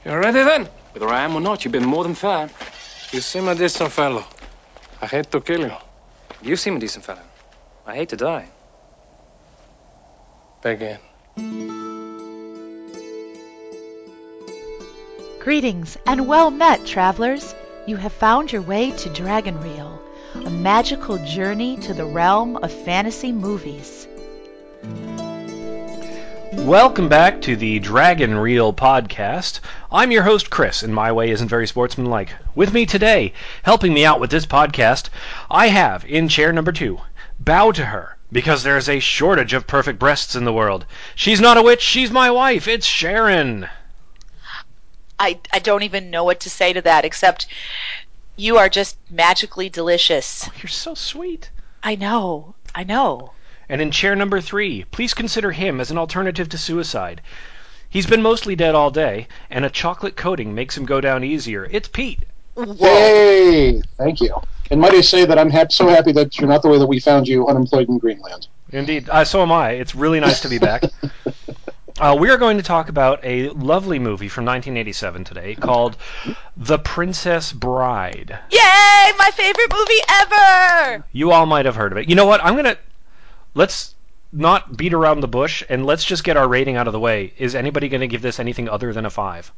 You ready then? Whether I am or not, you've been more than fair. You seem a decent fellow. I hate to kill you. You seem a decent fellow. I hate to die. Begin. Greetings and well met, travelers. You have found your way to Dragon Reel, a magical journey to the realm of fantasy movies. Welcome back to the Dragon Reel podcast. I'm your host, Chris, and my way isn't very sportsmanlike. With me today, helping me out with this podcast, I have, in chair number 2, bow to her, because there's a shortage of perfect breasts in the world. She's not a witch, she's my wife, it's Sharon. I don't even know what to say to that, except you are just magically delicious. Oh, you're so sweet. I know. And in chair number 3, please consider him as an alternative to suicide. He's been mostly dead all day, and a chocolate coating makes him go down easier. It's Pete. Whoa. Hey, thank you. And might I say that I'm so happy that you're not the way that we found you, unemployed in Greenland. Indeed. So am I. It's really nice to be back. We are going to talk about a lovely movie from 1987 today called The Princess Bride. Yay! My favorite movie ever! You all might have heard of it. You know what? Let's not beat around the bush, and let's just get our rating out of the way. Is anybody going to give this anything other than a 5?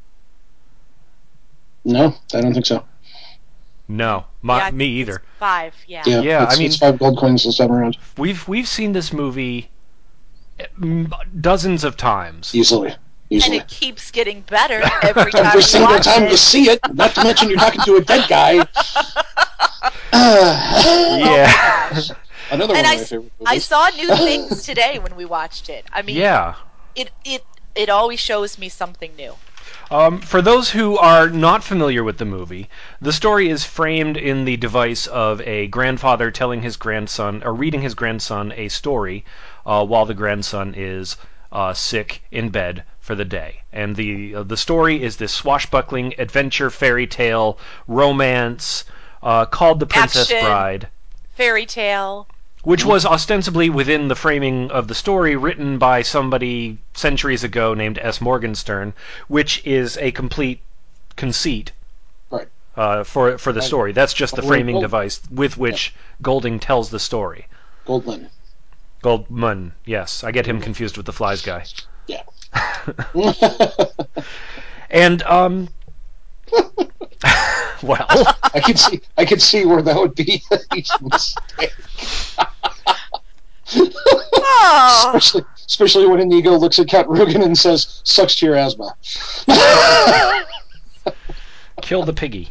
No, I don't think so. No, me either. 5, yeah. Yeah, it's 5 gold coins this time around. We've seen this movie dozens of times. Easily. And it keeps getting better every time Every single time it. you see it, not to mention you're talking to a dead guy. Yeah. Another one of my favorite movies. I saw new things today when we watched it. I mean, yeah. It always shows me something new. For those who are not familiar with the movie, the story is framed in the device of a grandfather telling his grandson, or reading his grandson a story while the grandson is sick in bed for the day. And the story is this swashbuckling adventure fairy tale romance called The Princess Action, Bride. Fairy tale. Which was ostensibly within the framing of the story, written by somebody centuries ago named S. Morgenstern, which is a complete conceit Right. For the story. That's just the framing device with which Golding tells the story. Goldman, yes. I get him confused with the Flies guy. Yeah. And, well... I could see where that would be a mistake. Oh. Especially when Inigo looks at Count Rugen and says, "Sucks to your asthma." Kill the piggy.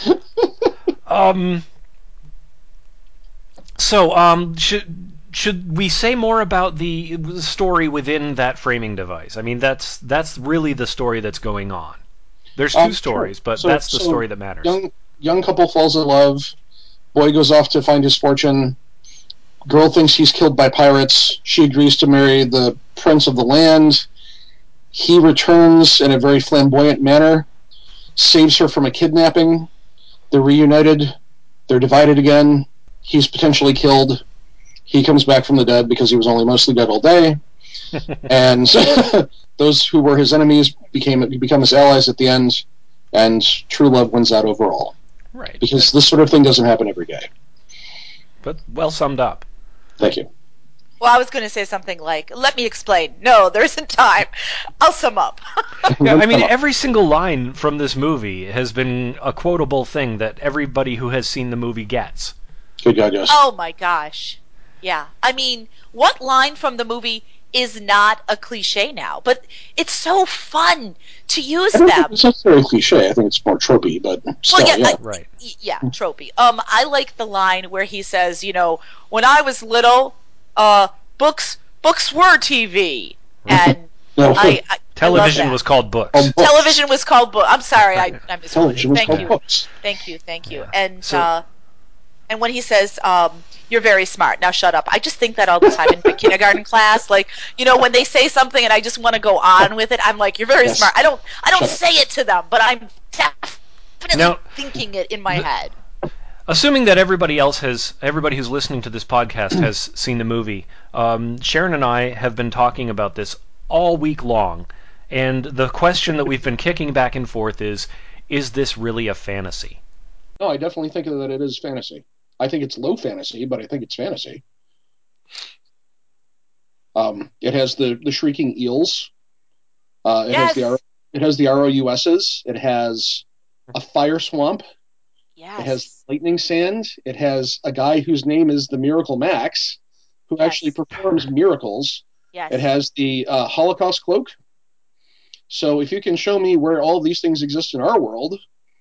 Should we say more about the story within that framing device? I mean, that's really the story that's going on. There's two stories, but that's the story that matters. Young couple falls in love. Boy goes off to find his fortune. Girl thinks he's killed by pirates. She agrees to marry the prince of the land. He returns in a very flamboyant manner, saves her from a kidnapping. They're reunited. They're divided again. He's potentially killed. He comes back from the dead because he was only mostly dead all day. And those who were his enemies become his allies at the end, and true love wins out overall. Right. Because this sort of thing doesn't happen every day. But well summed up. Thank you. Well, I was going to say something like, let me explain. No, there isn't time. I'll sum up. Yeah, I mean, every single line from this movie has been a quotable thing that everybody who has seen the movie gets. Good God, yes. Oh, my gosh. Yeah. I mean, what line from the movie is not a cliche now? But it's so fun to use I don't them. think it's necessarily cliche. I think it's more tropey, but still, Well, yeah, right. Yeah, tropey. I like the line where he says, when I was little, books were TV, and television was called books. Television was called book. I'm sorry, I misquoted. Television was called books. Thank you. Yeah. And when he says, "You're very smart," now shut up. I just think that all the time in my kindergarten class. Like, when they say something and I just want to go on with it, I'm like, "You're very smart." I don't say it to them, but I'm definitely thinking it in my head. Assuming that everybody who's listening to this podcast has seen the movie, Sharon and I have been talking about this all week long, And the question that we've been kicking back and forth is this really a fantasy? No, I definitely think that it is fantasy. I think it's low fantasy, but I think it's fantasy. It has the shrieking eels. Yes. It has the ROUSs. It has a fire swamp. Yes. It has lightning sand. It has a guy whose name is the Miracle Max, who Yes. actually performs miracles. Yes. It has the Holocaust cloak. So if you can show me where all these things exist in our world.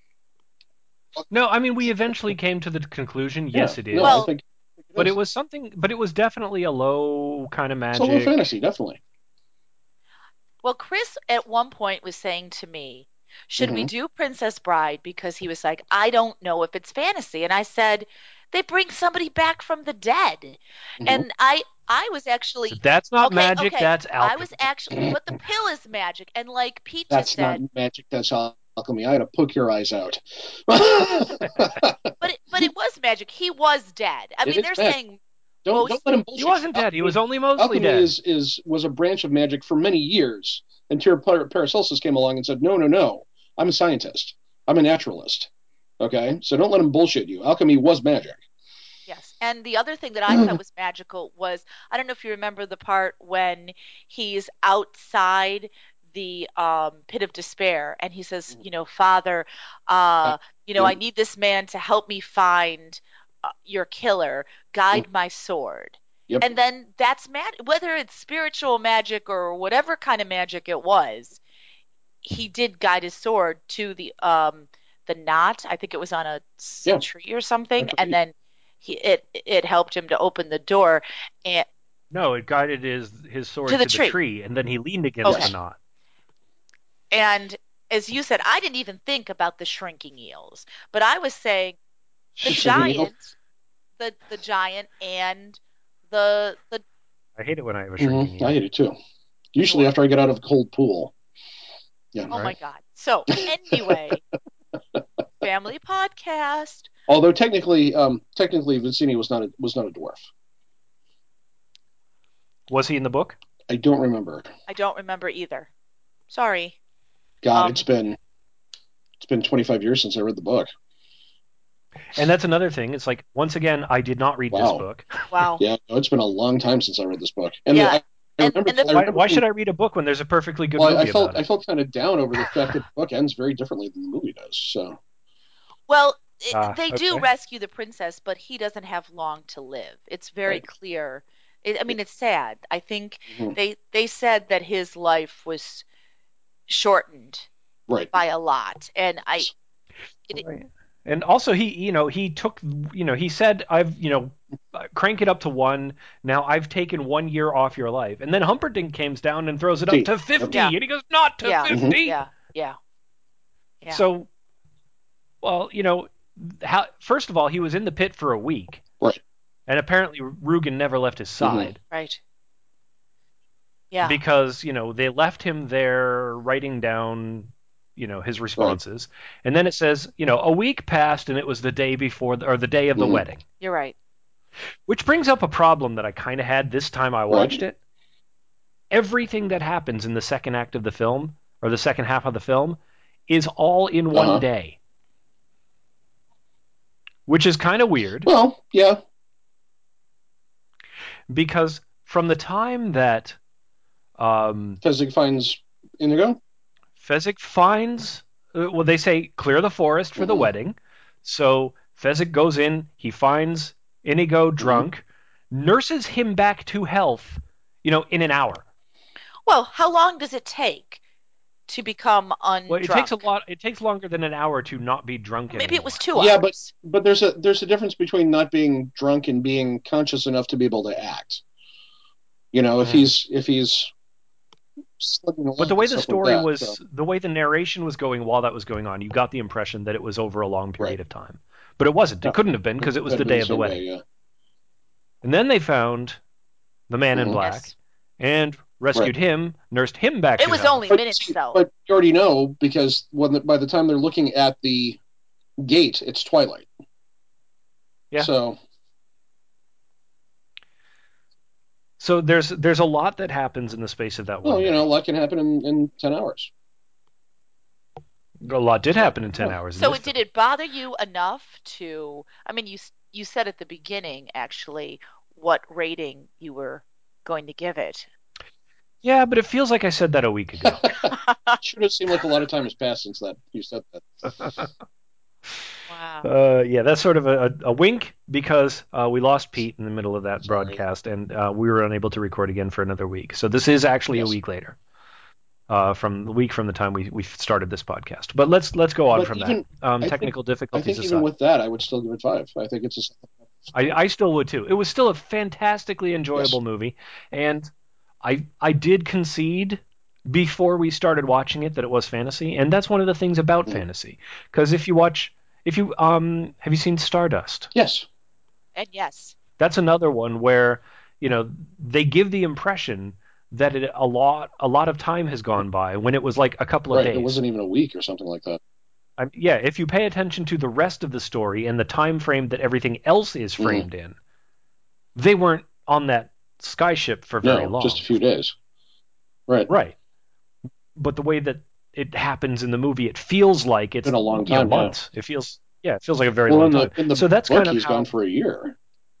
No, I mean, we eventually came to the conclusion, yes, it is. No, Well, I think but it was something, but it was definitely a low kind of it's a low magic. fantasy, definitely. Well, Chris at one point was saying to me, should we do Princess Bride? Because he was like, I don't know if it's fantasy. And I said, they bring somebody back from the dead. And I was actually, That's not okay, magic, okay. that's I alchemy. was actually, but the pill is magic. And like Pete That's just said, not magic, that's alchemy. I had to poke your eyes out. but it was magic. He was dead. I It mean, is they're magic. saying Don't let him bullshit. He wasn't dead. He was only mostly alchemy dead. was a branch of magic for many years until Paracelsus came along and said, no, I'm a scientist. I'm a naturalist. Okay? So don't let him bullshit you. Alchemy was magic. yes. And the other thing that I thought was magical was, I don't know if you remember the part when he's outside the pit of despair and he says, Father, I need this man to help me find your killer, guide my sword. Yep. And then that's whether it's spiritual magic or whatever kind of magic it was, he did guide his sword to the knot. I think it was on a tree or something, and then it helped him to open the door. And no, it guided his sword to the tree, and then he leaned against the knot. And as you said, I didn't even think about the shrinking eels, but I was saying the giant, the giant, and the. I hate it when I have a shrinking eel. I hate it too. Usually after I get out of a cold pool. Yeah. Oh my God. So anyway, family podcast. Although technically Vizzini was not a dwarf. Was he in the book? I don't remember. I don't remember either. Sorry. God, it's been 25 years since I read the book. And that's another thing. It's like, once again, I did not read this book. Wow. Yeah, no, it's been a long time since I read this book. And yeah. Why should I read a book when there's a perfectly good movie about it? I felt kind of down over the fact that the book ends very differently than the movie does. So. Well, they do rescue the princess, but he doesn't have long to live. It's very clear. It's sad. I think they said that his life was shortened by a lot, and And also he took he said, I've crank it up to 1. Now I've taken 1 year off your life, and then Humperdinck comes down and throws it up to 50, and he goes, not to 50. Yeah. So, well, first of all, he was in the pit for a week, right? And apparently Rugen never left his side, right? Yeah, because they left him there writing down his responses, and then it says a week passed and it was the day before or the day of the wedding. You're right. Which brings up a problem that I kind of had this time I watched it. Everything that happens in the second act of the film, or the second half of the film, is all in one day. Which is kind of weird. Well, yeah. Because from the time that Fezzik finds Inigo? Fezzik finds, they say clear the forest for the wedding. So Fezzik goes in, he finds Inigo drunk, nurses him back to health, in an hour. Well, how long does it take to become undrunk? Well, it takes a lot. It takes longer than an hour to not be drunk anymore. Maybe it was 2 hours. Yeah, but there's a difference between not being drunk and being conscious enough to be able to act. If he's but the way the story was, the way the narration was going while that was going on, you got the impression that it was over a long period of time. But it wasn't. It couldn't have been, because it was the day of the wedding. And then they found the man in black and rescued him, nursed him back to health. It was only minutes, though. But you already know, because by the time they're looking at the gate, it's twilight. Yeah. So. So there's a lot that happens in the space of that one Well, day. a lot can happen in 10 hours. A lot did happen in 10 Yeah. hours. In So this did film. it bother you enough to? I mean, you said at the beginning actually what rating you were going to give it. Yeah, but it feels like I said that a week ago. Sure does seem like a lot of time has passed since that you said that. Wow. Yeah, that's sort of a wink because we lost Pete in the middle of that Sorry. broadcast, and we were unable to record again for another week. So this is actually a Yes. week later, from the week from the time we started this podcast. But let's go on But from even- that. I Technical I difficulties think even aside, with that, I would still give it 5. I think it's I still would too. It was still a fantastically enjoyable Yes. movie, and I did concede before we started watching it that it was fantasy, and that's one of the things about fantasy. Because if you have you seen Stardust? Yes. And yes. That's another one where they give the impression that a lot of time has gone by when it was like a couple of Right. days. It wasn't even a week or something like that. Yeah, if you pay attention to the rest of the story and the time frame that everything else is framed in, they weren't on that skyship for very long. Just a few days. Right. Right. But the way that it happens in the movie, it feels like it's Been a long time, yeah. months. It feels like a very long time. In the So that's book, kind of he's how, gone for a year.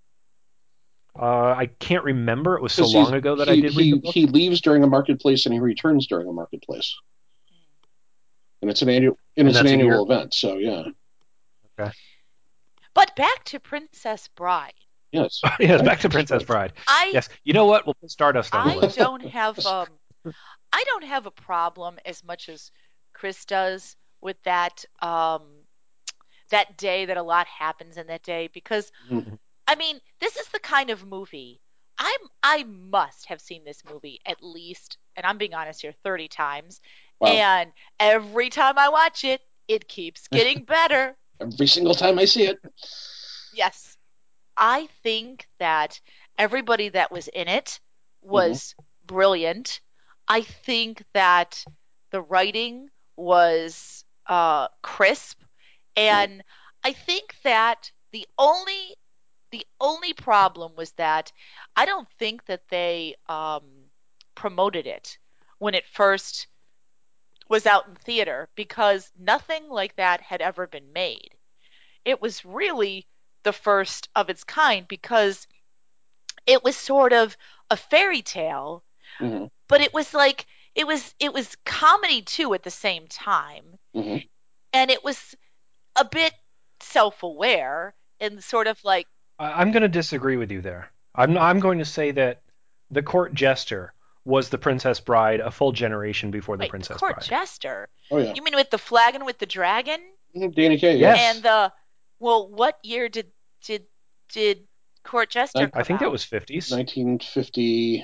I can't remember. It was so 'Cause long ago that I did read the book. He leaves during a marketplace and he returns during a marketplace. And it's an annual that's a year? event, so yeah. Okay. But back to Princess Bride. Yes. Yes, back to Princess Bride. Yes. You know what? We'll put Stardust on the I list. don't have a problem as much as Chris does with that that day, that a lot happens in that day, because I mean, this is the kind of movie I must have seen this movie at least, and I'm being honest here, 30 times. Wow. And every time I watch it, it keeps getting better. Every single time I see it. Yes. I think that everybody that was in it was brilliant. I think that the writing was crisp, and I think that the only problem was that I don't think that they promoted it when it first was out in theater, because nothing like that had ever been made. It was really the first of its kind, because it was sort of a fairy tale, but it was like it was comedy too at the same time, and it was a bit self-aware and sort of like. I'm going to disagree with you there. I'm going to say that the court jester was the Princess Bride a full generation before the Princess the court Bride. jester. Oh yeah. You mean with the flagon with the dragon? Danny Kaye. Yes. And what year did Court Jester come I think out? it was 50s. 1950.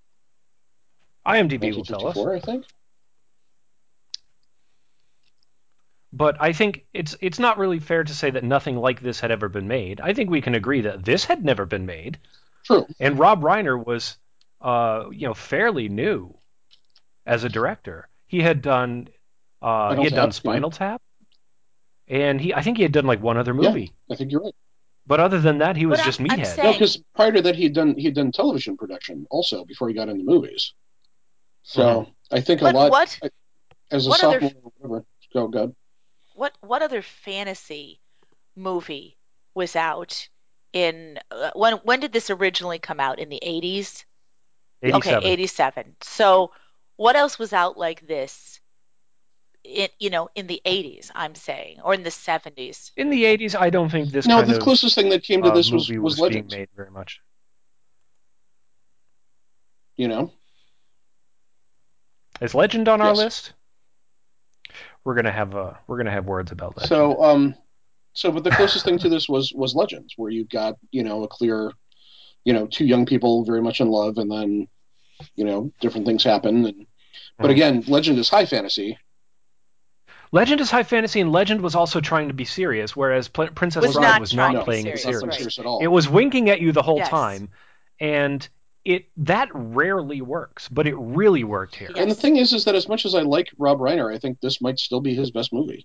IMDb will tell us. 1954, I think. But I think it's not really fair to say that nothing like this had ever been made. I think we can agree that this had never been made. True. And Rob Reiner was, fairly new as a director. He had done Spinal Tap, and I think he had done like one other movie. Yeah, I think you're right. But other than that, he was just Meathead. No, because prior to that, he'd done television production also before he got into movies. So I think a lot. As a sophomore, whatever. Go good. What other fantasy movie was out in when did this originally come out? In the 80s? 87. Okay, 87. So what else was out like this? In the 80s, I'm saying, or in the 70s. In the 80s, I don't think this the closest thing that came to this was being made very much. Is Legend on our list? We're gonna have words about Legend. But the closest thing to this was Legends, where you got a clear, two young people very much in love, and then different things happen. But again, Legend is high fantasy. Legend is high fantasy, and Legend was also trying to be serious, whereas Princess Bride was not playing it serious. At all. It was winking at you the whole time, and that rarely works, but it really worked here. Yes. And the thing is that as much as I like Rob Reiner, I think this might still be his best movie.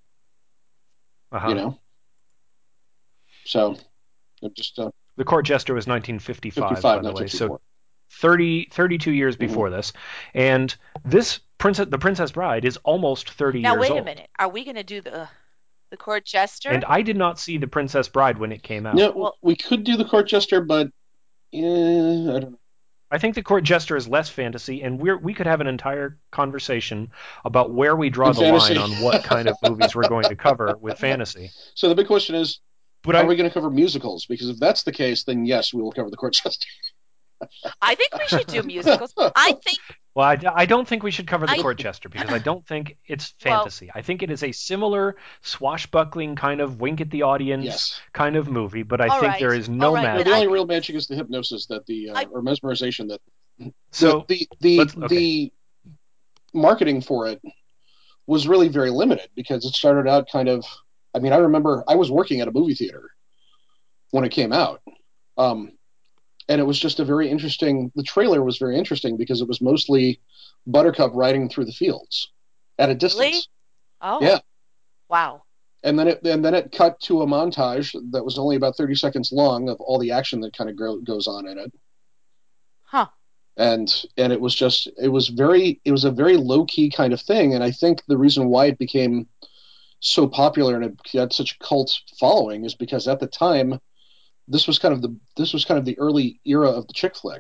So, just The Court Jester was 1955, by the way. So 32 years before this, and the Princess Bride is almost 30 Now years wait old. a minute. Are we going to do the court jester? And I did not see the Princess Bride when it came out. No, we could do the court jester, but I don't know. I think the court jester is less fantasy, and we could have an entire conversation about where we draw the fantasy. line on what kind of movies we're going to cover with fantasy. So the big question is, But are we going to cover musicals? Because if that's the case, then yes, we will cover the court jester. I think we should do musicals. I think. Well, I don't think we should cover the court jester because I don't think it's fantasy. I think it is a similar swashbuckling kind of wink at the audience kind of movie, but I think there is no magic. The only real magic is the hypnosis that or mesmerization that. So the marketing for it was really very limited because it started out kind of. I mean, I remember I was working at a movie theater when it came out. And it was just the trailer was very interesting because it was mostly Buttercup riding through the fields at a distance. Really? Oh. Yeah. Wow. And then it cut to a montage that was only about 30 seconds long of all the action that kind of goes on in it. Huh. And it was a very low key kind of thing. And I think the reason why it became so popular and it had such a cult following is because at the time, this was kind of the early era of the chick flick,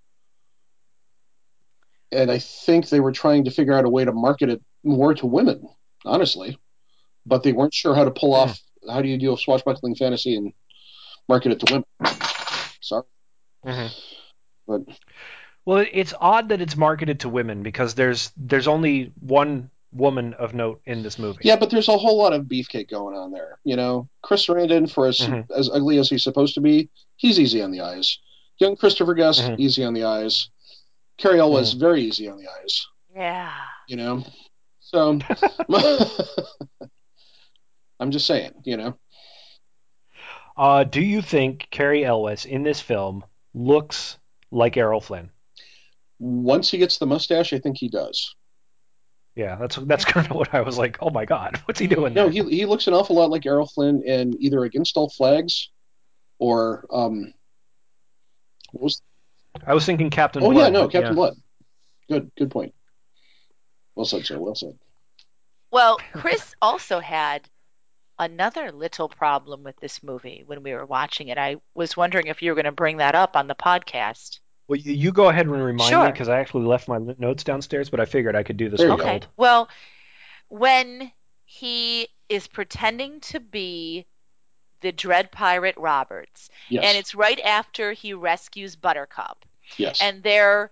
and I think they were trying to figure out a way to market it more to women, honestly, but they weren't sure how to pull off. How do you do a swashbuckling fantasy and market it to women? Sorry, but well, it's odd that it's marketed to women because there's only one woman of note in this movie. Yeah, but there's a whole lot of beefcake going on there. You know, Chris Sarandon, for as ugly as he's supposed to be, he's easy on the eyes. Young Christopher Guest, easy on the eyes. Cary Elwes, very easy on the eyes. Yeah. You know, so I'm just saying. You know. Do you think Cary Elwes in this film looks like Errol Flynn? Once he gets the mustache, I think he does. Yeah, that's kind of what I was like. Oh my God, what's he doing? No, there? he looks an awful lot like Errol Flynn in either Against All Flags, or I was thinking Captain Blood. Oh yeah, no, Captain Blood. Good point. Well said, sir. Well said. Well, Chris also had another little problem with this movie when we were watching it. I was wondering if you were going to bring that up on the podcast. Well, you go ahead and remind me because I actually left my notes downstairs, but I figured I could do this. Okay. Well, when he is pretending to be the Dread Pirate Roberts, and it's right after he rescues Buttercup, and they're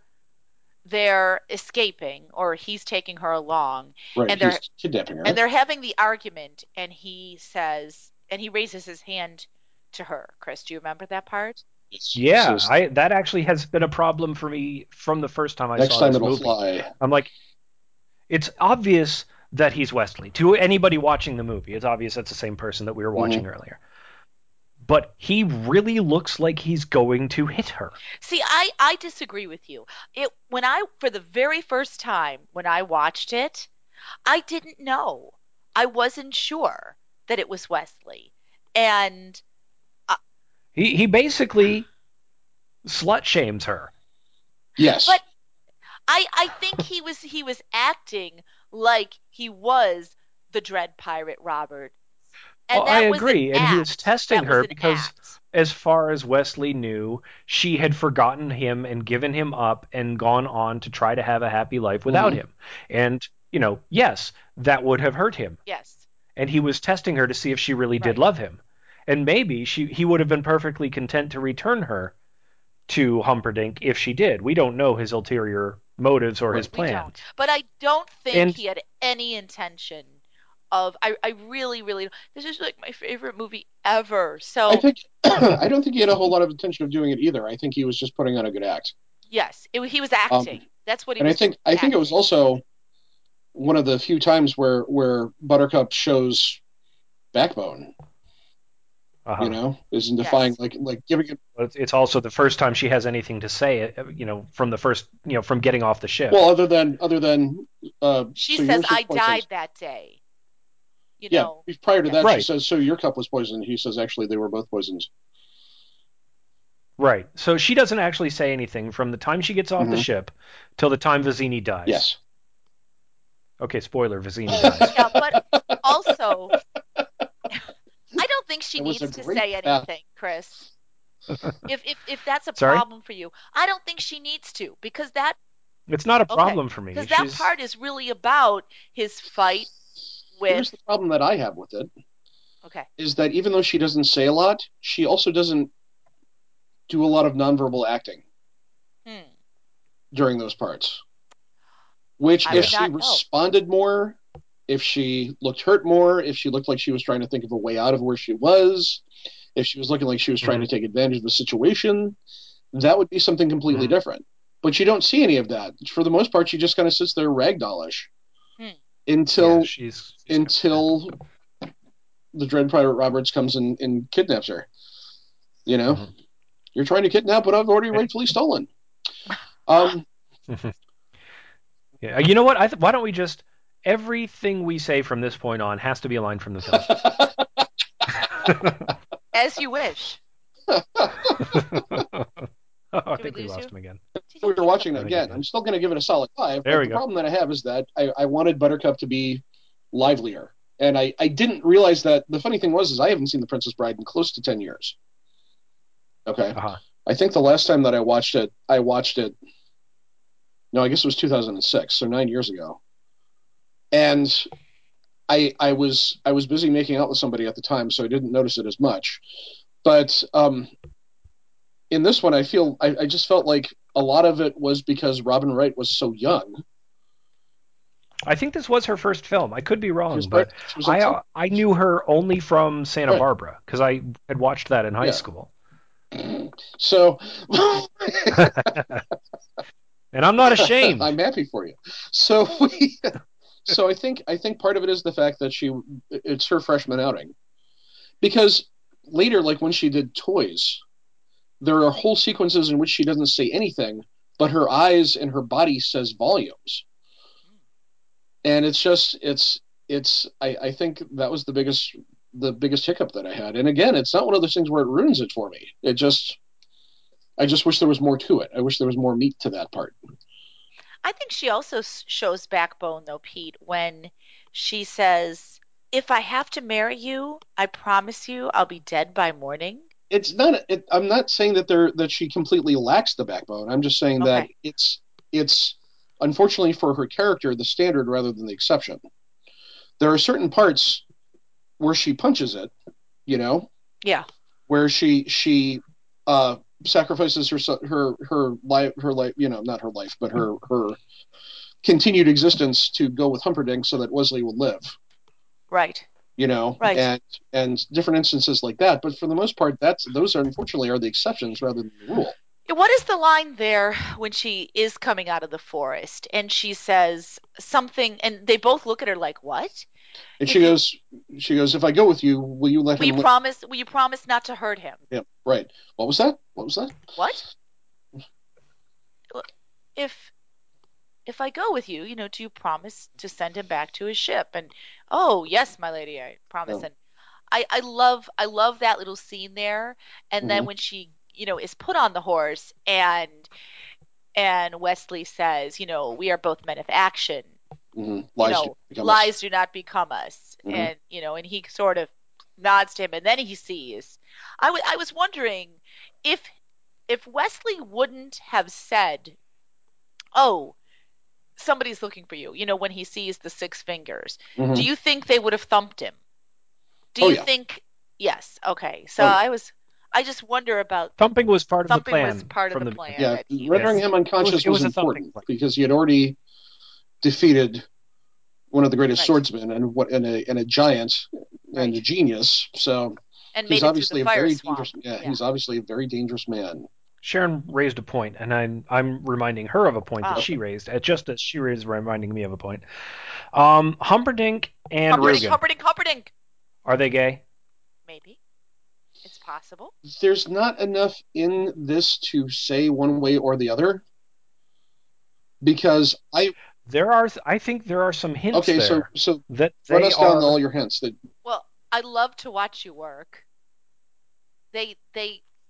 escaping, or he's taking her along, and they're kidnapping her, and they're having the argument, and he says, and he raises his hand to her. Chris, do you remember that part? Yeah, that actually has been a problem for me from the first time I saw this movie. Fly. I'm like, it's obvious that he's Wesley. To anybody watching the movie, it's obvious that's the same person that we were watching earlier. But he really looks like he's going to hit her. See, I disagree with you. For the very first time when I watched it, I didn't know. I wasn't sure that it was Wesley. And he basically slut shames her. Yes. But I think he was acting like he was the Dread Pirate Robert. And I agree, and he was testing her because, as far as Wesley knew, she had forgotten him and given him up and gone on to try to have a happy life without him. And, yes, that would have hurt him. Yes. And he was testing her to see if she really did love him. And maybe he would have been perfectly content to return her to Humperdinck if she did. We don't know his ulterior motives or his plans. But I don't think he had any intention of. I really, really. This is like my favorite movie ever. So I don't think he had a whole lot of intention of doing it either. I think he was just putting on a good act. Yes, he was acting. That's what he was. And I think it was also one of the few times where Buttercup shows backbone. Isn't defying like giving it. It's also the first time she has anything to say. From the first, from getting off the ship. Well, other than she says, "I died that day." Prior to that, she says, "So your cup was poisoned." He says, "Actually, they were both poisoned." Right. So she doesn't actually say anything from the time she gets off the ship till the time Vizzini dies. Yes. Okay, spoiler, Vizzini dies. Yeah, but also, I don't think she It was needs a to great say anything, Chris. If that's a Sorry? problem for you, I don't think she needs to, because that It's not a okay, problem for me. because that part is really about his fight with. Here's the problem that I have with it, Okay. is that even though she doesn't say a lot, she also doesn't do a lot of nonverbal acting during those parts. Which, I if would she not know. responded more, if she looked hurt more, if she looked like she was trying to think of a way out of where she was, if she was looking like she was trying to take advantage of the situation, that would be something completely different. But you don't see any of that. For the most part, she just kind of sits there ragdollish until she's until the Dread Pirate Roberts comes and kidnaps her. You know, you're trying to kidnap what I've already rightfully stolen. Yeah. You know what? Why don't we just everything we say from this point on has to be a line from the film. As you wish. I think we lost him again. We were watching it again. I'm still going to give it a solid 5. There but we the go. problem that I have is that I wanted Buttercup to be livelier. And I didn't realize that. The funny thing was, is I haven't seen The Princess Bride in close to 10 years. Okay. I think the last time that I watched it, no, I guess it was 2006, so 9 years ago. And I was busy making out with somebody at the time, so I didn't notice it as much. But in this one, I just felt like a lot of it was because Robin Wright was so young. I think this was her first film. I could be wrong, She but was like I knew her only from Santa Barbara because I had watched that in high school. So, and I'm not ashamed. I'm happy for you. So I think part of it is the fact that it's her freshman outing, because later, like when she did Toys, there are whole sequences in which she doesn't say anything, but her eyes and her body says volumes. And it's just I think that was the biggest hiccup that I had. And again, it's not one of those things where it ruins it for me. I just wish there was more to it. I wish there was more meat to that part. I think she also shows backbone, though, Pete, when she says, "If I have to marry you, I promise you I'll be dead by morning." It's not. I'm not saying that she completely lacks the backbone. I'm just saying that it's unfortunately for her character the standard rather than the exception. There are certain parts where she punches it, you know. Yeah. Where she sacrifices her life, not her life, but her continued existence to go with Humperdinck so that Wesley will live. Right. Right. And different instances like that. But for the most part, those are unfortunately are the exceptions rather than the rule. What is the line there when she is coming out of the forest and she says something, and they both look at her like, "What?" And she goes, "If I go with you, will you let him? Will you promise not to hurt him?" Yeah, right. What was that? What? If I go with you, do you promise to send him back to his ship? And oh yes, my lady, I promise. And I love that little scene there. And then when she is put on the horse and Wesley says, we are both men of action. Lies do not become us. And and he sort of nods to him, and then he sees. I was wondering if Wesley wouldn't have said, "Oh, somebody's looking for you," when he sees the 6 fingers. Do you think they would have thumped him? Do you think? Yes. Okay. So I just wonder about thumping was part of the plan. Was part of the plan. Yeah, rendering him unconscious was important because he had already defeated one of the greatest swordsmen and a giant and a genius. So he's obviously a very dangerous. Yeah, he's obviously a very dangerous man. Sharon raised a point, and I'm reminding her of a point that she raised, just as she is reminding me of a point. Humperdinck and Rugen. Humperdinck. Are they gay? Maybe. It's possible. There's not enough in this to say one way or the other, because I think there are some hints. Okay, there so that run us down all your hints. Well, I love to watch you work. They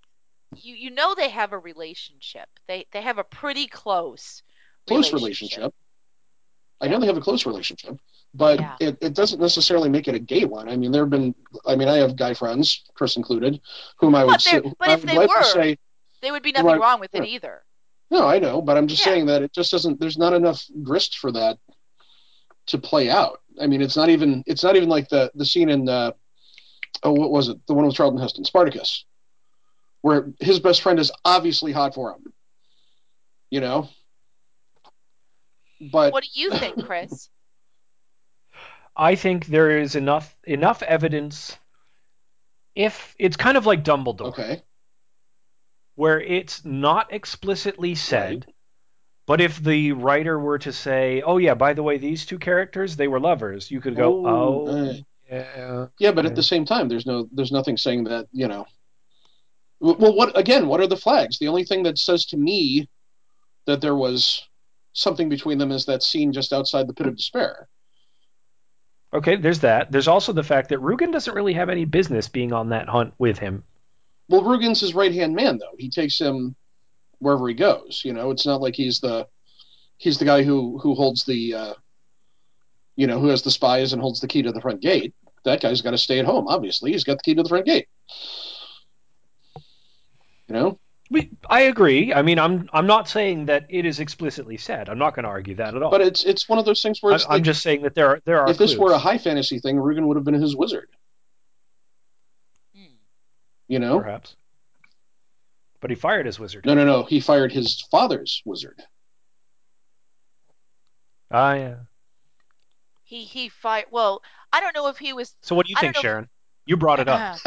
you know they have a relationship. They have a pretty close Close relationship. relationship. I know they have a close relationship, but Yeah. it doesn't necessarily make it a gay one. I mean, I have guy friends, Chris included, whom I would But if they were, say there would be nothing wrong with it yeah. either. No, I know, but I'm just Yeah. saying that it just doesn't. There's not enough grist for that to play out. I mean, it's not even like the scene in what was it? The one with Charlton Heston, Spartacus, where his best friend is obviously hot for him. You know, but What do you think, Chris? I think there is enough evidence. If it's kind of like Dumbledore, okay, where it's not explicitly said, right. but if the writer were to say, "Oh yeah, by the way, these two characters, they were lovers," you could go, "Oh, yeah." Yeah, but at the same time, there's nothing saying that, you know. Well, what are the flags? The only thing that says to me that there was something between them is that scene just outside the Pit of Despair. Okay, there's that. There's also the fact that Rugen doesn't really have any business being on that hunt with him. Well, Rugen's his right hand man, though. He takes him wherever he goes. You know, it's not like he's the guy who holds the who has the spies and holds the key to the front gate. That guy's got to stay at home. Obviously, he's got the key to the front gate. You know. I agree. I mean, I'm not saying that it is explicitly said. I'm not going to argue that at all. But it's one of those things where it's I'm just saying that there are. If clues. this were a high fantasy thing, Rugen would have been his wizard. You know, perhaps. But he fired his wizard. No. He fired his father's wizard. Ah, yeah. He fired. Well, I don't know if he was. So what do you think, Sharon? You brought it up.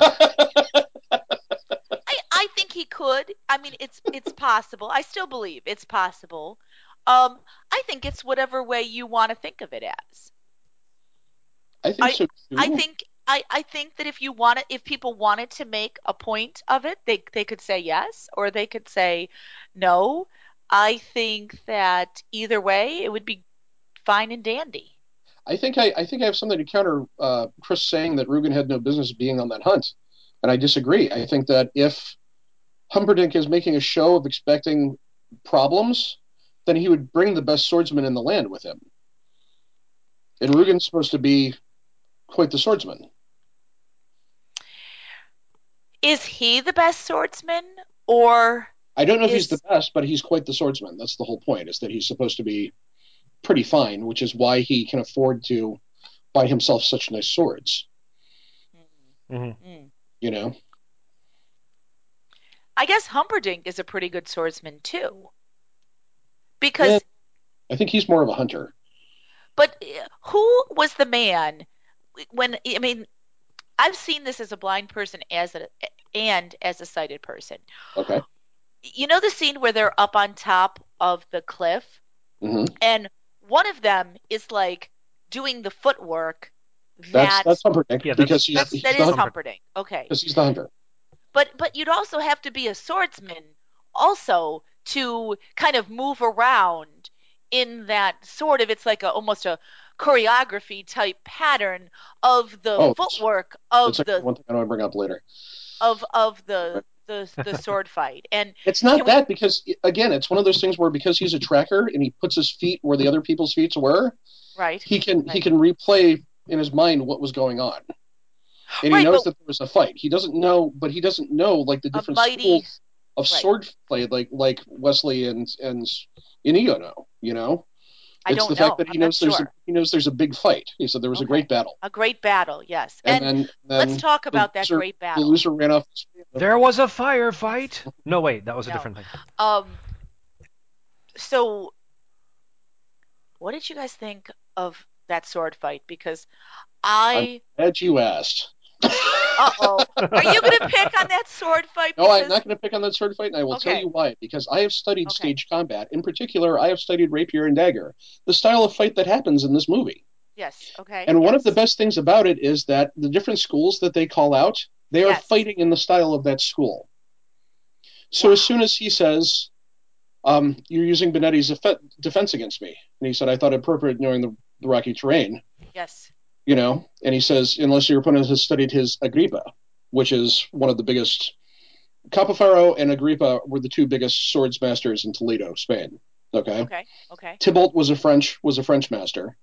I think he could. I mean, it's possible. I still believe it's possible. I think it's whatever way you want to think of it as. I think so too. I think that if people wanted to make a point of it, they could say yes, or they could say no. I think that either way, it would be fine and dandy. I think I have something to counter Chris saying that Rugen had no business being on that hunt, and I disagree. I think that if Humperdinck is making a show of expecting problems, then he would bring the best swordsman in the land with him. And Rugen's supposed to be quite the swordsman. Is he the best swordsman, or I don't know if he's the best, but he's quite the swordsman. That's the whole point, is that he's supposed to be pretty fine, which is why he can afford to buy himself such nice swords. Mm-hmm. You know? I guess Humperdinck is a pretty good swordsman too. Because I think he's more of a hunter. But who was the man when, I mean, I've seen this as a blind person and as a sighted person. Okay. You know the scene where they're up on top of the cliff, and one of them is like doing the footwork. That's Humperdinck. Yeah, because that is Humperdinck. Okay. Because he's the hunter. But you'd also have to be a swordsman also to kind of move around in that sort of, it's like almost a choreography type pattern of the footwork of the one thing I want to bring up later of the sword fight. And it's not that, because again, it's one of those things where, because he's a tracker and he puts his feet where the other people's feet were, right, he can replay in his mind what was going on, and he knows that there was a fight. He doesn't know like the different schools of sword play, like Wesley and Inigo know. You know, it's the fact that he knows there's a big fight. He said there was a great battle. A great battle, yes. And then let's talk about that great battle. The loser ran off. There was a firefight. No, wait, that was a different thing. So, what did you guys think of that sword fight? Because I'm glad you asked. Uh-oh. Are you going to pick on that sword fight? No, I'm not going to pick on that sword fight, and I will tell you why. Because I have studied stage combat. In particular, I have studied rapier and dagger, the style of fight that happens in this movie. Yes, okay. And one of the best things about it is that the different schools that they call out, they are fighting in the style of that school. So as soon as he says, you're using Benetti's defense against me, and he said, I thought it appropriate knowing the rocky terrain. Yes. You know, and he says, unless your opponent has studied his Agrippa, which is one of the biggest Capofaro and Agrippa were the two biggest swords masters in Toledo, Spain. Okay. Okay. Tybalt was a French master.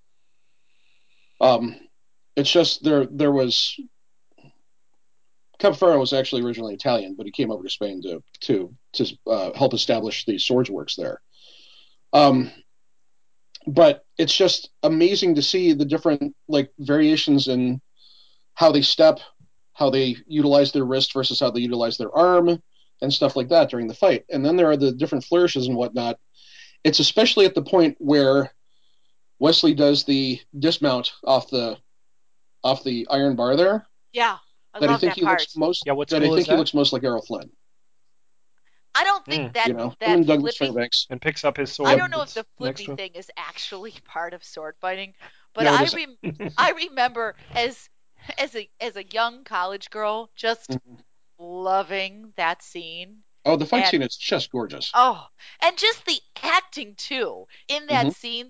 It's just there was Capofaro was actually originally Italian, but he came over to Spain to help establish the swords works there. But it's just amazing to see the different like variations in how they step, how they utilize their wrist versus how they utilize their arm, and stuff like that during the fight. And then there are the different flourishes and whatnot. It's especially at the point where Wesley does the dismount off the iron bar there. Yeah, I that I love think that he part. looks most. Yeah, what's that cool I is think he that? looks most like Errol Flynn. I don't think that You know, him that and Douglas flippy. Fairbanks. And picks up his sword. I don't know if that's the next flippy to him. thing is actually part of sword fighting, but No, it isn't. I remember as a young college girl just loving that scene. Oh, the fight And scene is just gorgeous. oh, and just the acting too in that Mhm. scene,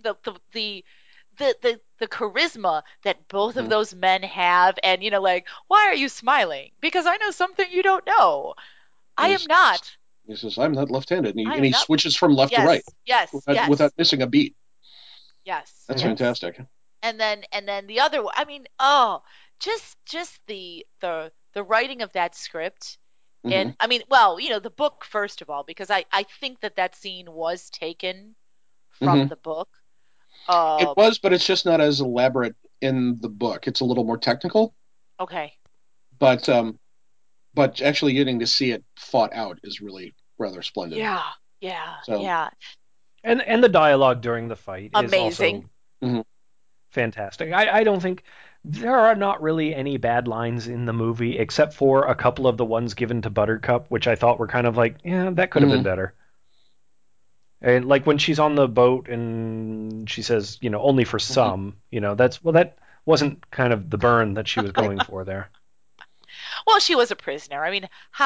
the charisma that both of Mhm. those men have, and like, why are you smiling? Because I know something you don't know. I am He's, not. he says, "I'm not left-handed," I and am he not. switches from left to right Yes, yes, without yes, missing a beat. yes, That's yes. fantastic. And then the other one. I mean, just the writing of that script. Hmm. And I mean, well, the book first of all, because I think that scene was taken from Hmm. the book. It was, but it's just not as elaborate in the book. It's a little more technical, Okay. but actually getting to see it fought out is really rather splendid. Yeah, yeah, So, yeah. And the dialogue during the fight is Amazing. also mhm. fantastic. I don't think there are not really any bad lines in the movie except for a couple of the ones given to Buttercup, which I thought were kind of like, yeah, that could have been Mhm. better. And like when she's on the boat and she says, only for some, that wasn't kind of the burn that she was going for there. Well, she was a prisoner. I mean,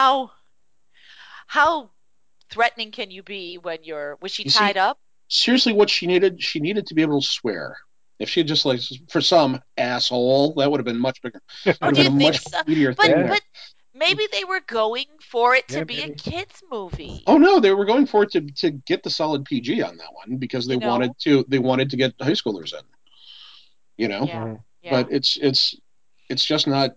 how threatening can you be when was she You see, tied up? seriously, what she needed to be able to swear. If she had just like for some asshole, that would have been much bigger. Oh, Would have do been you a think much so? meatier But thing Yeah, there. but maybe they were going for it to yeah, be a maybe. kids movie. Oh no, they were going for it to get the solid PG on that one because You know? they wanted to get high schoolers in. You know, Yeah. Yeah. but it's just not.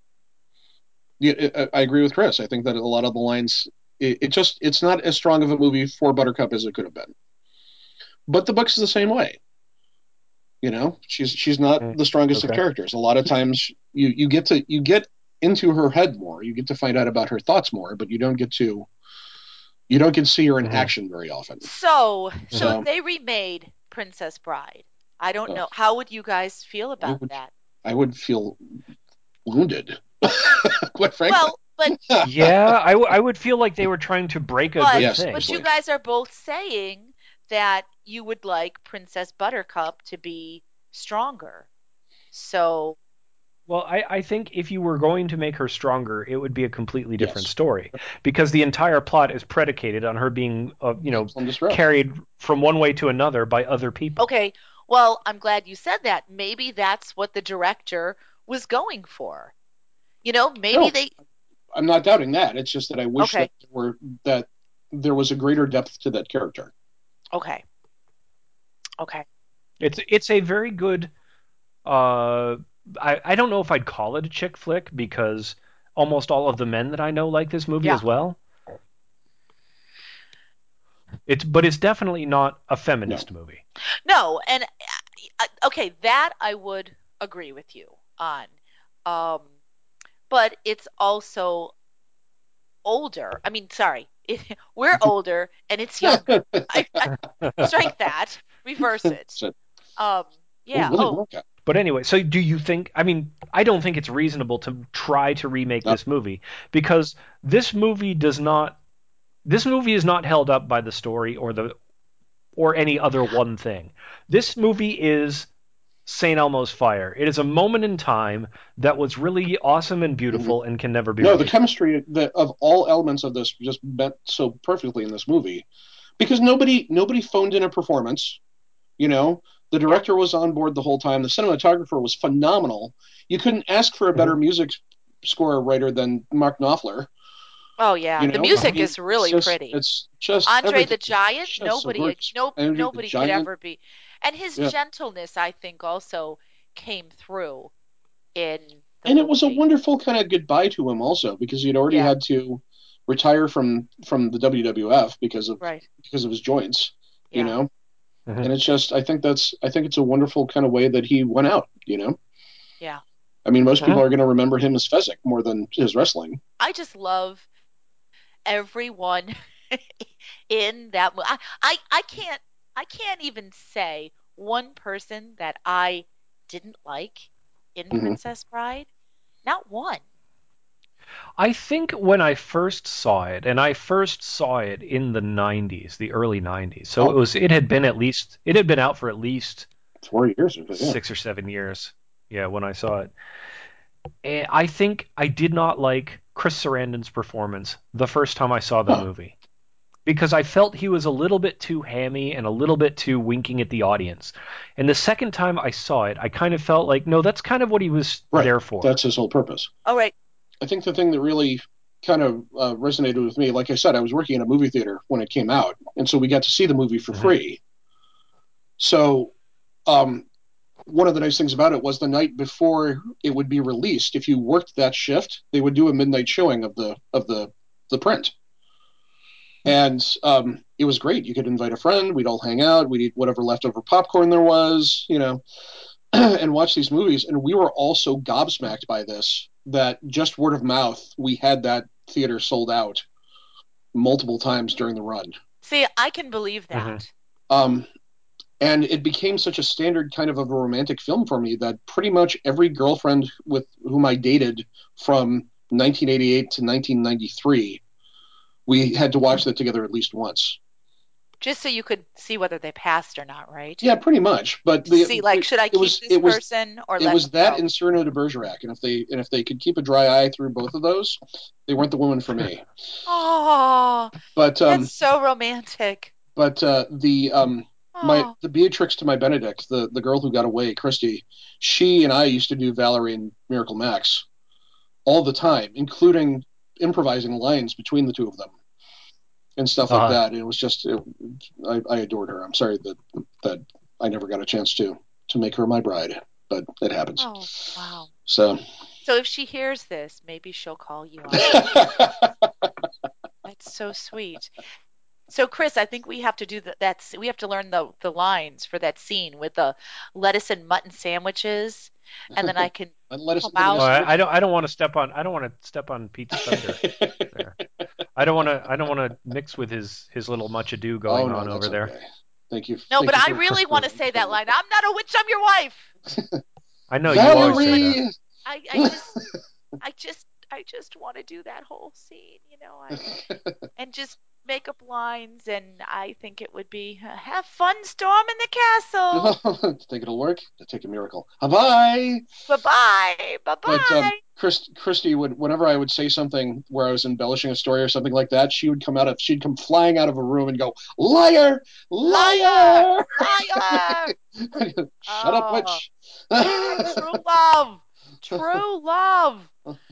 Yeah, I agree with Chris. I think that a lot of the lines, it's not as strong of a movie for Buttercup as it could have been. But the book's the same way. You know, she's not the strongest of Okay. characters. A lot of times you get into her head more. You get to find out about her thoughts more, but you don't get to see her in action very often. So if So they remade Princess Bride, I don't uh, know. How would you guys feel I about would that? I would feel wounded, quite frankly. Well, but Yeah, I would feel like they were trying to break a but good Yes, thing. but you absolutely. guys are both saying that you would like Princess Buttercup to be stronger. So, Well, I think if you were going to make her stronger, it would be a completely different Yes. story because the entire plot is predicated on her being, Damsel in distress. carried from one way to another by other people. okay, well, I'm glad you said that. Maybe that's what the director was going for. Maybe No, they. I'm not doubting that. It's just that I wish Okay, that there was a greater depth to that character. okay, okay. It's a very good. I don't know if I'd call it a chick flick because almost all of the men that I know like this movie Yeah. as well. But it's definitely not a No. feminist movie. No, and okay, that I would agree with you on. Um, but it's also older. I mean, sorry, we're older and it's younger. I strike that, reverse it. So, Um, oh, yeah. Willy Oh, Wonka. But anyway, so do you think? I mean, I don't think it's reasonable to try to remake No. this movie because this movie does not. This movie is not held up by the story or any other one thing. This movie is St. Elmo's Fire. It is a moment in time that was really awesome and Mhm. beautiful and can never be No, the repeated. chemistry of all elements of this just met so perfectly in this movie because nobody phoned in a performance. You know, the director was on board the whole time. The cinematographer was phenomenal. You couldn't ask for a better music score writer than Mark Knopfler. Oh yeah, You the know, music I mean, is really pretty. it's just Andre the everything. Giant, Just so nobody, gorgeous. no, Andrew the nobody could Giant, ever be, and his yeah. gentleness, I think, also came through in the And it was a movie. wonderful kind of goodbye to him also because he'd already Yeah, had to retire from the WWF right. because of his joints, you Yeah, know. Mhm. And it's just I think it's a wonderful kind of way that he went out, you know. yeah. I mean, most people Mhm. are going to remember him as Fezzik more than his wrestling. I just love everyone in that movie. I can't even say one person that I didn't like in Hmm. Princess Bride. Not one. I think when I first saw it, and I first saw it in the '90s, the early '90s, so Oh, it had been out for at least 4 years or so, yeah. 6 or 7 years. Yeah, when I saw it, and I think I did not like Chris Sarandon's performance the first time I saw the Huh. movie because I felt he was a little bit too hammy and a little bit too winking at the audience. And the second time I saw it, I kind of felt like, no, that's kind of what he was Right. there for. That's his whole purpose. All right. I think the thing that really kind of resonated with me, like I said, I was working in a movie theater when it came out, and so we got to see the movie for Hmm. free. So um, one of the nice things about it was the night before it would be released, if you worked that shift, they would do a midnight showing of the print. And it was great. You could invite a friend. We'd all hang out. We'd eat whatever leftover popcorn there was, you know, and watch these movies. And we were all so gobsmacked by this that just word of mouth, we had that theater sold out multiple times during the run. See, I can believe Hmm. that. Um, and it became such a standard kind of a romantic film for me that pretty much every girlfriend with whom I dated from 1988 to 1993, we had to watch that together at least once. Just so you could see whether they passed or not, right? Yeah, pretty much. But See, like, should I it keep was this it was person or it let was them that go? and Cyrano de Bergerac, and if they could keep a dry eye through both of those, they weren't the woman for me. Oh, But that's so romantic. the my Oh, the Beatrix to my Benedict, the girl who got away, Christy, she and I used to do Valerie and Miracle Max all the time, including improvising lines between the two of them and stuff like Uh, that. And it was just I adored her. I'm sorry that I never got a chance to make her my bride, but it happens. oh, wow. So So if she hears this, maybe she'll call you up. That's so sweet. So Chris, I think we have to do we have to learn the lines for that scene with the lettuce and mutton sandwiches, and then I can let us come into the out. sandwich. I don't want to step on Pete's thunder there. I don't want to mix with his little much ado Oh going no, on that's over there. okay. Thank you, No, but thank you I for really want to say that understanding. line. I'm not a witch, I'm your wife. I know you always say that. Valerie. I just I just want to do that whole scene, and just make up lines, and I think it would be have fun storming the castle. Think it'll work? It'll take a miracle. Bye. Bye bye, bye But bye. Christy would, whenever I would say something where I was embellishing a story or something like that, she'd come flying out of a room and go, "Liar, Liar, liar!" liar. Shut up, Oh, witch. yeah, true love, true love.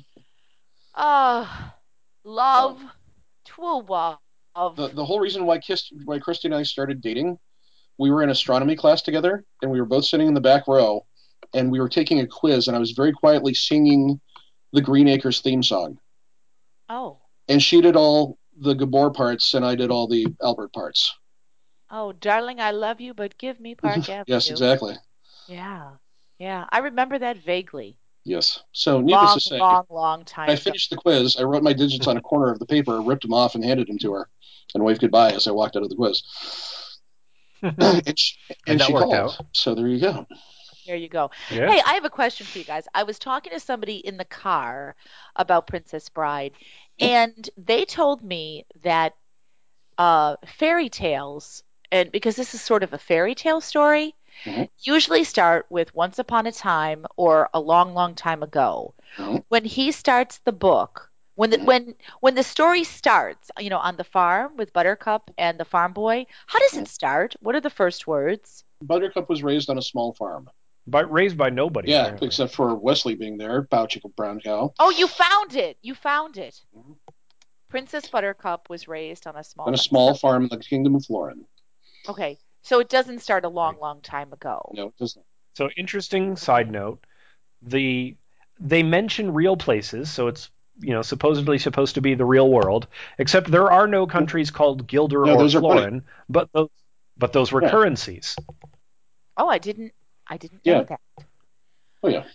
Oh, um, love, true love. the whole reason why Christy and I started dating, we were in astronomy class together, and we were both sitting in the back row, and we were taking a quiz, and I was very quietly singing the Green Acres theme song. Oh, And she did all the Gabor parts, and I did all the Albert parts. oh, darling, I love you, but give me Park Yes, Avenue. exactly. Yeah, yeah, I remember that vaguely. Yes. So, needless to Long, say, long, long when I time ago. finished the quiz, I wrote my digits on a corner of the paper, ripped them off, and handed them to her, and waved goodbye as I walked out of the quiz. And and, she, and that she worked called. out. So there you go. There you go. Yeah. Hey, I have a question for you guys. I was talking to somebody in the car about Princess Bride, and they told me that fairy tales, and because this is sort of a fairy tale story, Mhm, usually start with once upon a time or a long, long time ago. mhm, When he starts the book, mhm, when the story starts, on the farm with Buttercup and the farm boy, how does mhm. it start? What are the first words? Buttercup was raised on a small farm. But raised by nobody, Yeah, apparently. except for Wesley being there, Bow Chicka Brown Cow. Oh, you found it. You found it. Mhm. Princess Buttercup was raised on a small On a farm. small farm in the Kingdom of Florin. Okay, so it doesn't start a long, long time ago. No, it doesn't. So interesting side note, they mention real places, so it's supposedly supposed to be the real world, except there are no countries called Gilder No, or those are Florin, but those were Yeah. currencies. Oh, I didn't Yeah. know that. Oh, yeah.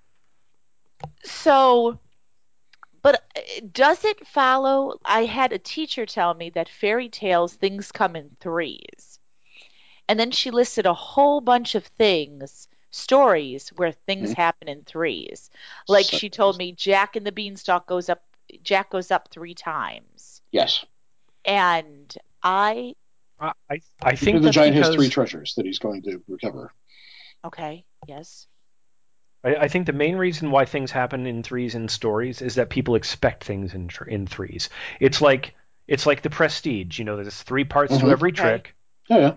So, but does it follow? I had a teacher tell me that fairy tales, things come in threes. And then she listed a whole bunch of stories where things happen in threes. Like she told me Jack and the Beanstalk Jack goes up 3 times. Yes. And I think the giant because has 3 treasures that he's going to recover. Okay, yes. I think the main reason why things happen in threes in stories is that people expect things in threes. It's like the Prestige. There's 3 parts to every trick. Oh, yeah.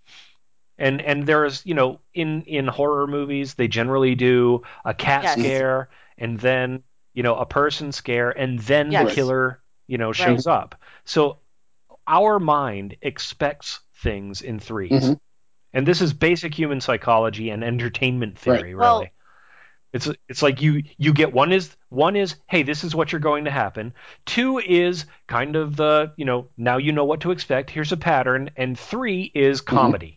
And there's in horror movies they generally do a cat scare and then a person scare and then the killer shows up. So our mind expects things in threes. And this is basic human psychology and entertainment theory, really. Well, it's like you get one is hey, this is what you're going to happen. 2 is kind of the now you know what to expect. Here's a pattern, and 3 is comedy,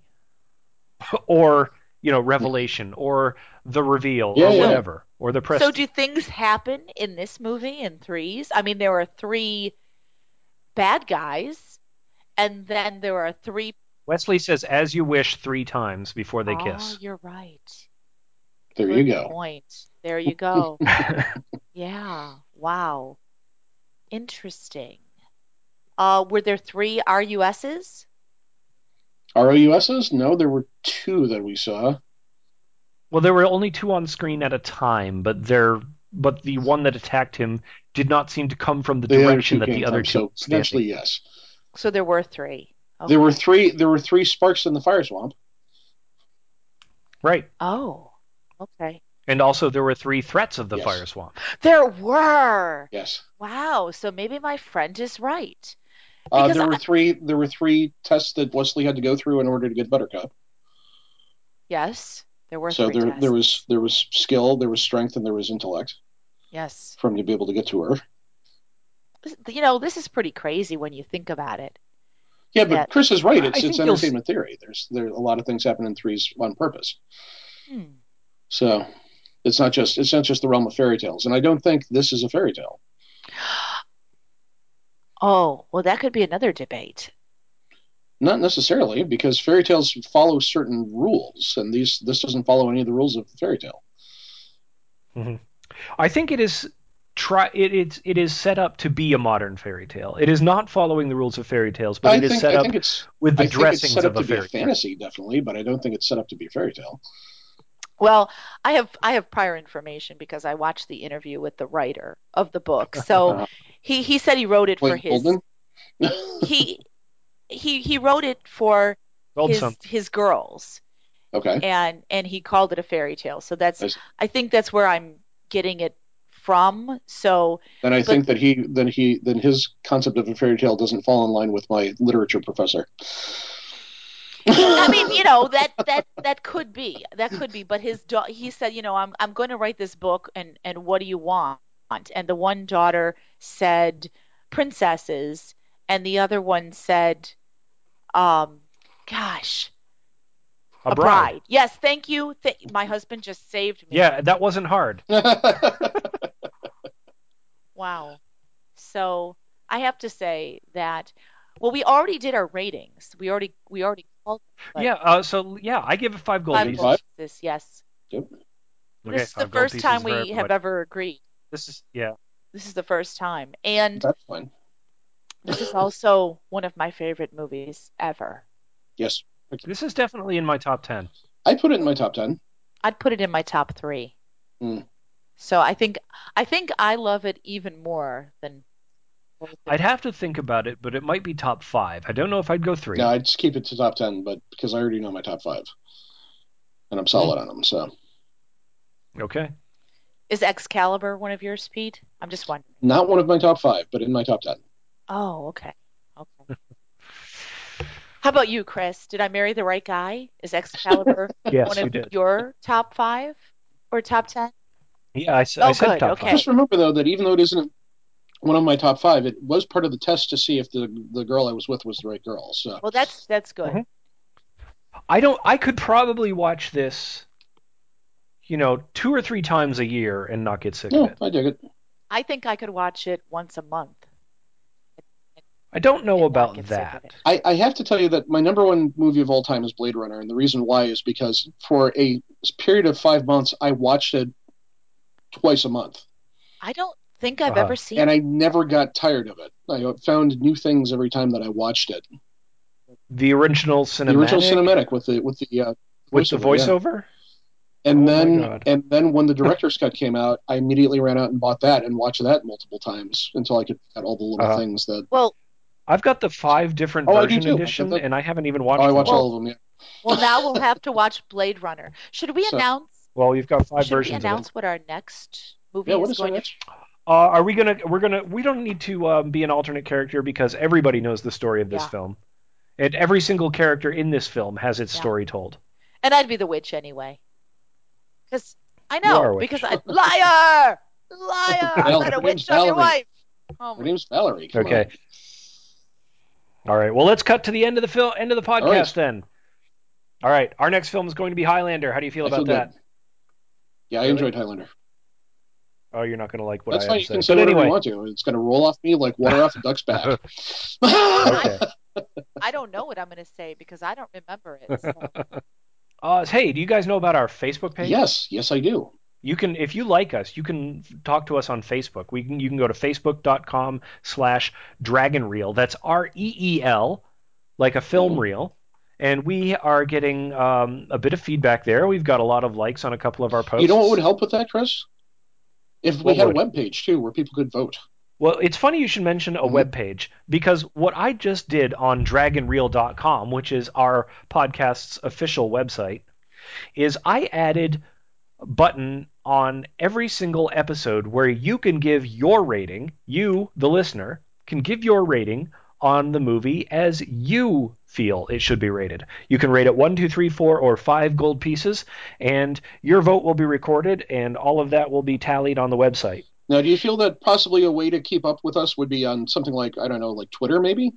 or revelation, or the reveal, or whatever, or the press. So do things happen in this movie in threes? I mean, there are 3 bad guys, and then there are 3. Wesley says, "As you wish," 3 times before they kiss. Oh, you're right. There Good you go. point. There you go. Yeah. Wow. Interesting. Were there 3 RUSs? ROUSs? No, there were 2 that we saw. Well, there were only 2 on screen at a time, but the one that attacked him did not seem to come from the direction that the other 2 so potentially yes. So there were 3. Okay. There were 3 sparks in the fire swamp. Right. Oh. Okay. And also there were 3 threats of the fire swamp. There were. Yes. Wow. So maybe my friend is right. There were 3 tests that Wesley had to go through in order to get Buttercup. Yes, there were. So 3 tests. there was skill, there was strength, and there was intellect. Yes. For him to be able to get to her. This is pretty crazy when you think about it. Yeah, but Chris is right. It's entertainment theory. There's a lot of things happen in threes on purpose. So it's not just the realm of fairy tales, and I don't think this is a fairy tale. Oh, well, that could be another debate. Not necessarily, because fairy tales follow certain rules, and this doesn't follow any of the rules of fairy tale. I think it is it is set up to be a modern fairy tale. It is not following the rules of fairy tales, but it is set up with the dressings of a fairy tale. Fantasy, definitely, but I don't think it's set up to be a fairy tale. Well, I have prior information because I watched the interview with the writer of the book. So he said he wrote it for his he wrote it for his girls. Okay. And he called it a fairy tale. So I think that's where I'm getting it from. So then I think that his concept of a fairy tale doesn't fall in line with my literature professor. I mean, that could be. But he said, I'm going to write this book, and what do you want? And the one daughter said princesses, and the other one said, gosh, a bride. Yes, thank you. My husband just saved me. Yeah, that wasn't hard. Wow. So I have to say that. Well, we already did our ratings. We already called. I give it 5 goldies. Yes. Yep. This is the first time we have ever agreed. This is the first time, and that's fine. This is also one of my favorite movies ever. Yes. This is definitely in my top 10. I put it in my top 10. I'd put it in my top 3. So I think I love it even more than. I'd have to think about it, but it might be top 5. I don't know if I'd go 3. No, I'd just keep it to top 10, but because I already know my top 5, and I'm solid on them. So. Okay. Is Excalibur one of yours, Pete? I'm just wondering. Not one of my top 5, but in my top 10. Oh, okay. Okay. How about you, Chris? Did I marry the right guy? Is Excalibur Yes, one you of did. your top 5 or top 10? Yeah, I Oh, said good. top Okay. five. Just remember, though, that even though it isn't one of my top 5, it was part of the test to see if the girl I was with was the right girl. So, Well, that's good. Mhm. I could probably watch this, 2 or 3 times a year and not get sick of no, it. I dig it. I think I could watch it once a month I don't know and not about get sick of that. it. I have to tell you that my number one movie of all time is Blade Runner, and the reason why is because for a period of 5 months, I watched it twice a month, I don't think I've Uh-huh. ever seen and it. I never got tired of it. I found new things every time that I watched it. The original The original cinematic cinematic with the with the voiceover, yeah. voiceover? And Oh my then god. and then when the director's cut came out, I immediately ran out and bought that and watched that multiple times until I could get all the little Uh-huh. things that. Well, I've got the 5 different Oh, I do version too. I got edition, that. and I haven't even Oh, I watched them watch all. all of them. Yeah. well, now we'll have to watch Blade Runner. Should we So announce? Well, you've got 5 Should we versions of it. announce what our next yeah, movie what is is our going to? next? Are we gonna? We don't need to be an alternate character because everybody knows the story of this Yeah, film, and every single character in this film has its yeah. story told. And I'd be the witch anyway, because I You are know a because witch. I liar, liar. I let a Her name's witch on your Valerie. wife. Oh Her my. name's Valerie. Come Okay. on. All right. Well, let's cut to the end of the end of the All right. podcast then. All right. Our next film is going to be Highlander. How do you feel I about feel that? good. Yeah, I Really? enjoyed Highlander. Oh, you're not going to like what That's I fine. have You to can say. say But whatever you anyway. want to. It's going to roll off me like water off a duck's back. Okay. I don't know what I'm going to say because I don't remember it. So. Hey, do you guys know about our Facebook page? Yes, I do. You can, if you like us, you can talk to us on Facebook. You can go to facebook.com/dragonreel. That's REEL, like a film reel. And we are getting a bit of feedback there. We've got a lot of likes on a couple of our posts. You know what would help with that, Chris? If we What had would? a web page too, where people could vote. Well, it's funny you should mention a web page because what I just did on dragonreel.com, which is our podcast's official website, is I added a button on every single episode where you can give your rating. You, the listener, can give your rating on the movie as you feel it should be rated. You can rate it 1, 2, 3, 4, or 5 gold pieces, and your vote will be recorded, and all of that will be tallied on the website. Now, do you feel that possibly a way to keep up with us would be on something like, I don't know, like Twitter maybe?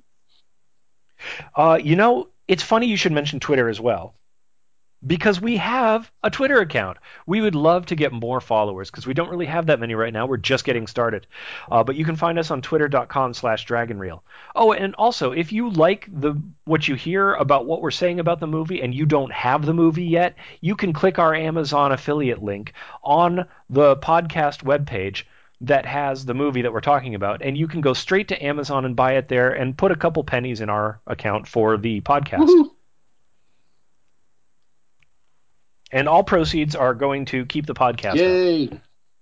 It's funny you should mention Twitter as well. Because we have a Twitter account. We would love to get more followers because we don't really have that many right now. We're just getting started. But you can find us on twitter.com/dragonreel. Oh, and also, if you like what you hear about what we're saying about the movie and you don't have the movie yet, you can click our Amazon affiliate link on the podcast webpage that has the movie that we're talking about, and you can go straight to Amazon and buy it there and put a couple pennies in our account for the podcast. Woohoo. And all proceeds are going to keep the podcast Yay.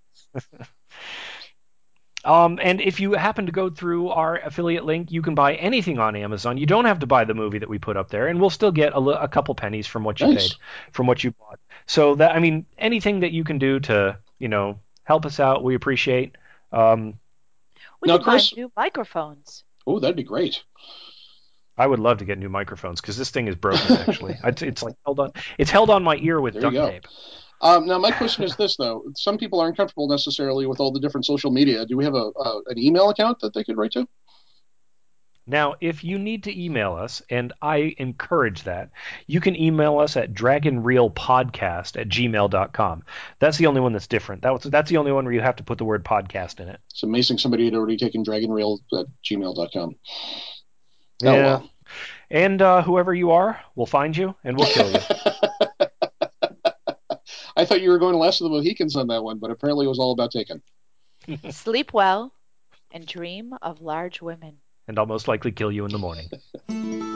up. And if you happen to go through our affiliate link, you can buy anything on Amazon. You don't have to buy the movie that we put up there, and we'll still get a couple pennies from what you Nice. paid, from what you bought. So that, I mean, anything that you can do to, help us out, we appreciate. We Now, could buy Chris. new microphones. Oh, that'd be great. I would love to get new microphones because this thing is broken. Actually, it's like held on. It's held on my ear with There you duct go. tape. Now, my question is this, though. Some people aren't comfortable necessarily with all the different social media. Do we have an email account that they could write to? Now, if you need to email us, and I encourage that, you can email us at dragonreelpodcast@gmail.com. That's the only one that's different. That's the only one where you have to put the word podcast in it. It's amazing somebody had already taken dragonreel@gmail.com. Yeah. Oh, well. And whoever you are, we'll find you and we'll kill you. I thought you were going to Last of the Mohicans on that one, but apparently it was all about Taken. Sleep well and dream of large women. And I'll most likely kill you in the morning.